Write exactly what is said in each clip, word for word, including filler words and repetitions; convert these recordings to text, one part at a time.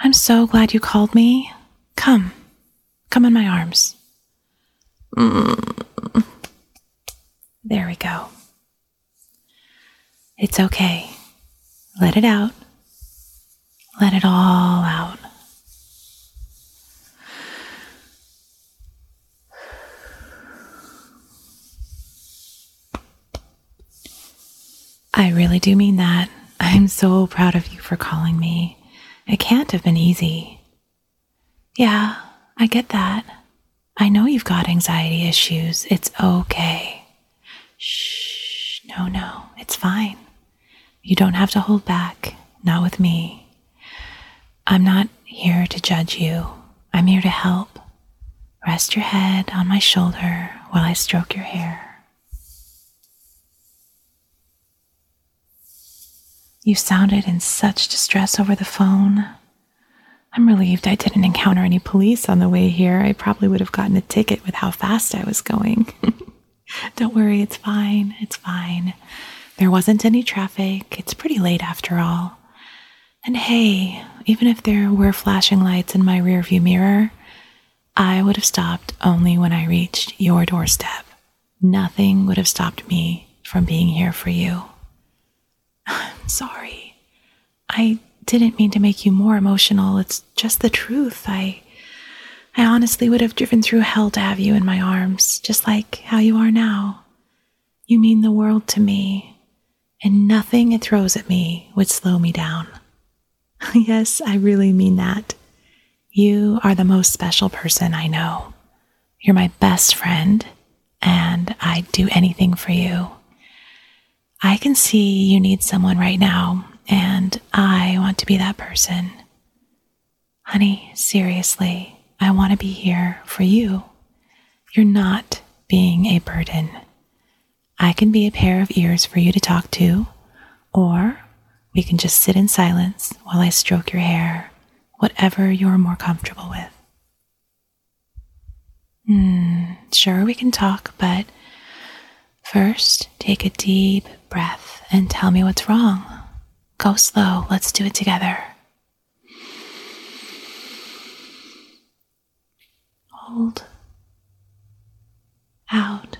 I'm so glad you called me. Come. Come in my arms. Mm. There we go. It's okay. Let it out. Let it all out. I really do mean that. I'm so proud of you for calling me. It can't have been easy. Yeah, I get that. I know you've got anxiety issues. It's okay. Shh, no, no, it's fine. You don't have to hold back, not with me. I'm not here to judge you. I'm here to help. Rest your head on my shoulder while I stroke your hair. You sounded in such distress over the phone. I'm relieved I didn't encounter any police on the way here. I probably would have gotten a ticket with how fast I was going. Don't worry, it's fine. It's fine. There wasn't any traffic. It's pretty late after all. And hey, even if there were flashing lights in my rearview mirror, I would have stopped only when I reached your doorstep. Nothing would have stopped me from being here for you. I'm sorry. I didn't mean to make you more emotional. It's just the truth. I I honestly would have driven through hell to have you in my arms, just like how you are now. You mean the world to me, and nothing it throws at me would slow me down. Yes, I really mean that. You are the most special person I know. You're my best friend, and I'd do anything for you. I can see you need someone right now, and I want to be that person. Honey, seriously, I want to be here for you. You're not being a burden. I can be a pair of ears for you to talk to, or we can just sit in silence while I stroke your hair, whatever you're more comfortable with. Hmm, sure, we can talk, but first, take a deep breath and tell me what's wrong. Go slow. Let's do it together. Hold. Out.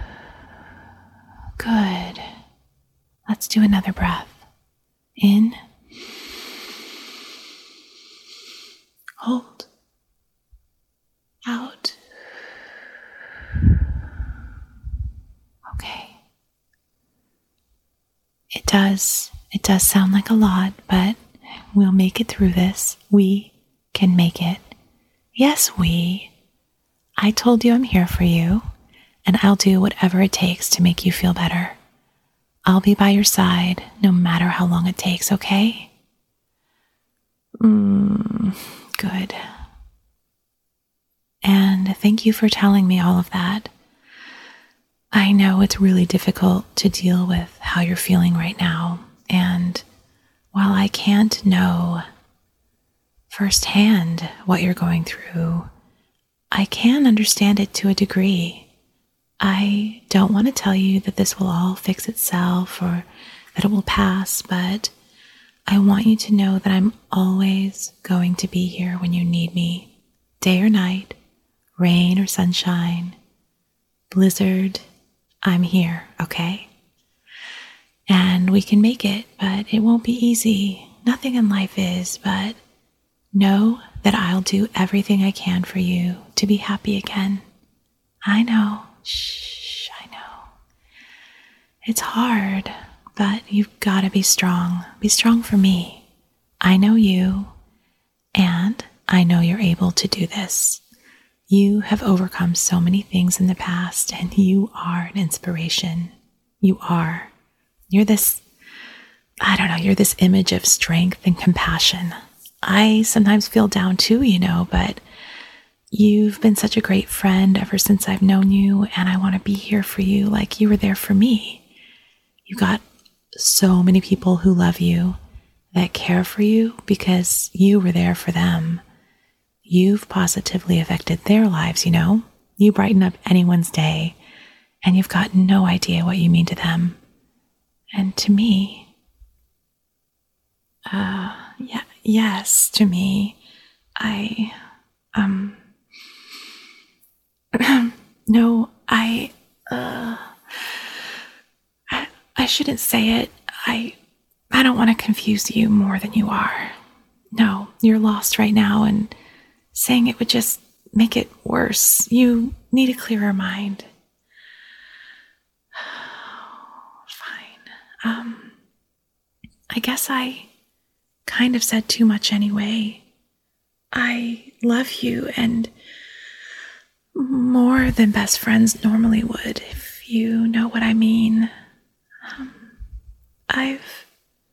Good. Let's do another breath. In. Hold. Out. Okay. It does, it does sound like a lot, but we'll make it through this. We can make it. Yes, we. I told you I'm here for you, and I'll do whatever it takes to make you feel better. I'll be by your side no matter how long it takes, okay? Mm, good. And thank you for telling me all of that. I know it's really difficult to deal with how you're feeling right now, and while I can't know firsthand what you're going through, I can understand it to a degree. I don't want to tell you that this will all fix itself or that it will pass, but I want you to know that I'm always going to be here when you need me, day or night, rain or sunshine, blizzard. I'm here, okay? And we can make it, but it won't be easy. Nothing in life is, but know that I'll do everything I can for you to be happy again. I know. Shh, I know. It's hard, but you've got to be strong. Be strong for me. I know you, and I know you're able to do this. You have overcome so many things in the past, and you are an inspiration. You are. You're this, I don't know, you're this image of strength and compassion. I sometimes feel down too, you know, but you've been such a great friend ever since I've known you, and I want to be here for you like you were there for me. You got so many people who love you, that care for you because you were there for them. You've positively affected their lives, you know? You brighten up anyone's day, and you've got no idea what you mean to them. And to me, uh, yeah, yes to me. I, um, no, I, uh, I, I shouldn't say it. I, I don't want to confuse you more than you are. No, you're lost right now, and saying it would just make it worse. You need a clearer mind. Fine. Um, I guess I kind of said too much anyway. I love you, and more than best friends normally would, if you know what I mean. Um, I've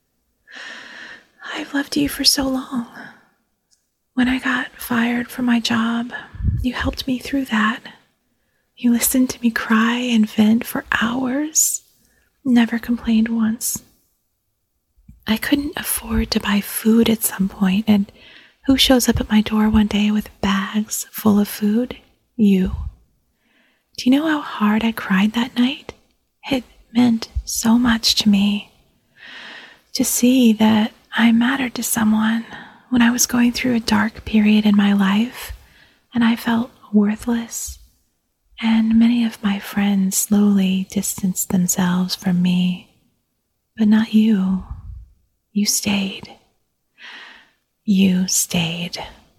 I've loved you for so long. When I got fired from my job, you helped me through that. You listened to me cry and vent for hours, never complained once. I couldn't afford to buy food at some point, and who shows up at my door one day with bags full of food? You. Do you know how hard I cried that night? It meant so much to me to see that I mattered to someone when I was going through a dark period in my life and I felt worthless. And many of my friends slowly distanced themselves from me. But not you. You stayed. You stayed.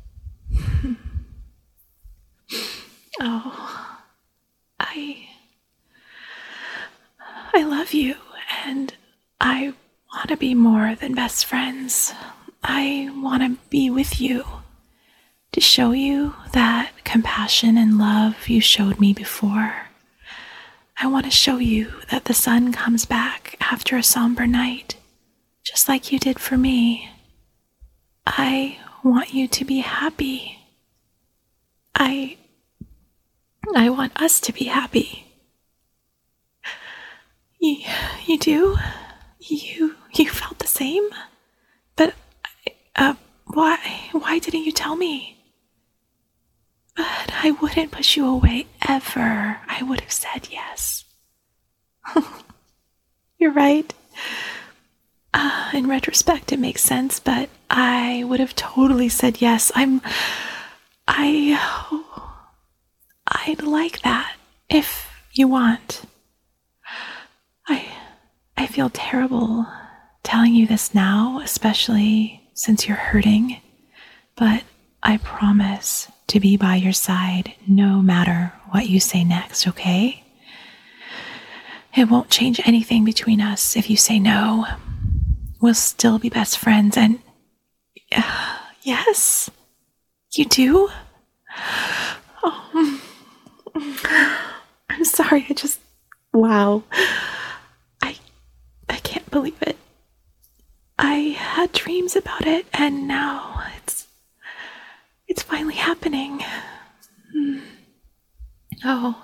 Oh, I... I love you, and I want to be more than best friends. I want to be with you, to show you that compassion and love you showed me before. I want to show you that the sun comes back after a somber night, just like you did for me. I want you to be happy. I... I want us to be happy. You, you do? You, you felt the same? But, uh, why, why didn't you tell me? But I wouldn't push you away ever. I would have said yes. You're right. Uh, in retrospect, it makes sense, but I would have totally said yes. I'm, I, I'd like that if you want. I, I feel terrible telling you this now, especially since you're hurting, but I promise to be by your side no matter what you say next, okay? It won't change anything between us if you say no. We'll still be best friends, and uh, yes, you do? Oh, I'm sorry, I just, wow. I, I can't believe it. I had dreams about it, and now it's, it's finally happening. Oh,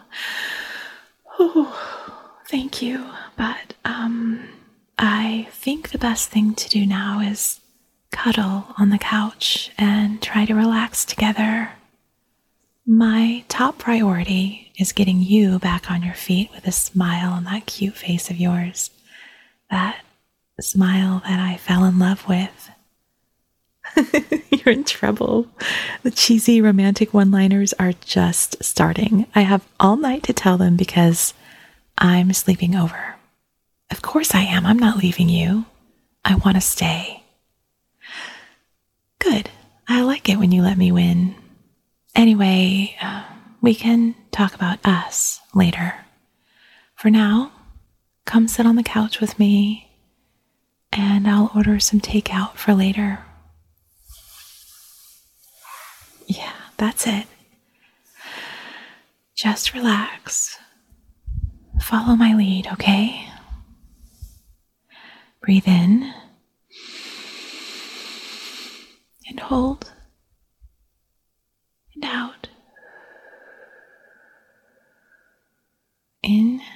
oh, thank you. But, um, I think the best thing to do now is cuddle on the couch and try to relax together. My top priority is getting you back on your feet with a smile on that cute face of yours. That smile that I fell in love with. You're in trouble. The cheesy romantic one-liners are just starting. I have all night to tell them because I'm sleeping over. Of course I am. I'm not leaving you. I want to stay. Good. I like it when you let me win. Anyway, uh, we can talk about us later. For now, come sit on the couch with me, and I'll order some takeout for later. Yeah, that's it. Just relax. Follow my lead, okay? Breathe in and hold and out. In,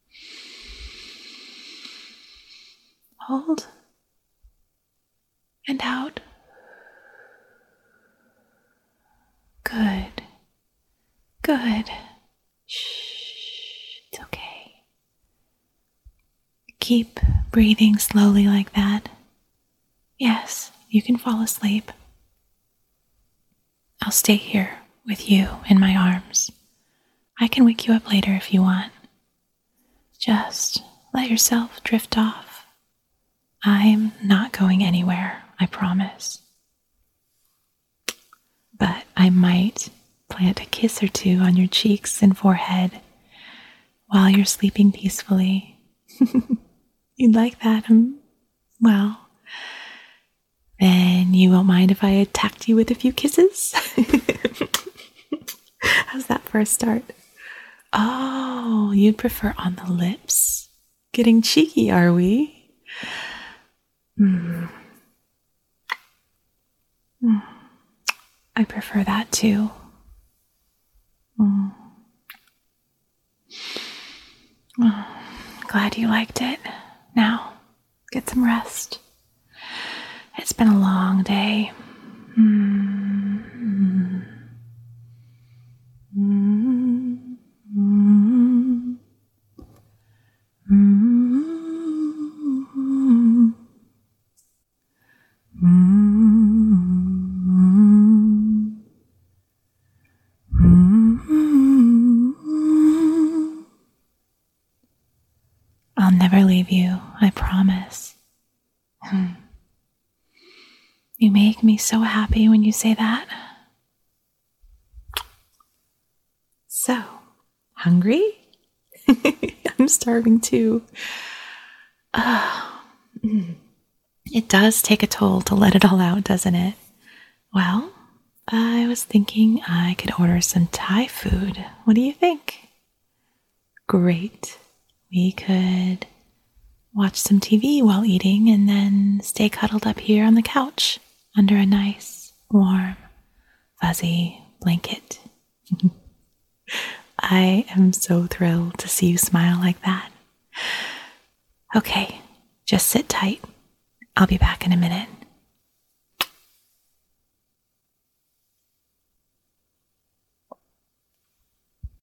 hold and out. Good. Good. Shh. It's okay. Keep breathing slowly like that. Yes, you can fall asleep. I'll stay here with you in my arms. I can wake you up later if you want. Just let yourself drift off. I'm not going anywhere, I promise. But I might plant a kiss or two on your cheeks and forehead while you're sleeping peacefully. You'd like that, hmm? Well, then you won't mind if I attacked you with a few kisses? How's that for a start? Oh, you'd prefer on the lips? Getting cheeky, are we? Mm. Mm. I prefer that too. Mm. Oh, glad you liked it. Now, get some rest. It's been a long day. Mm. Mm. Mm. Mm. Mm. Mm. I'll never leave you, I promise. You make me so happy when you say that. So, hungry? I'm starving too. Oh, it does take a toll to let it all out, doesn't it? Well, I was thinking I could order some Thai food. What do you think? Great. We could watch some T V while eating and then stay cuddled up here on the couch under a nice, warm, fuzzy blanket. I am so thrilled to see you smile like that. Okay, just sit tight. I'll be back in a minute.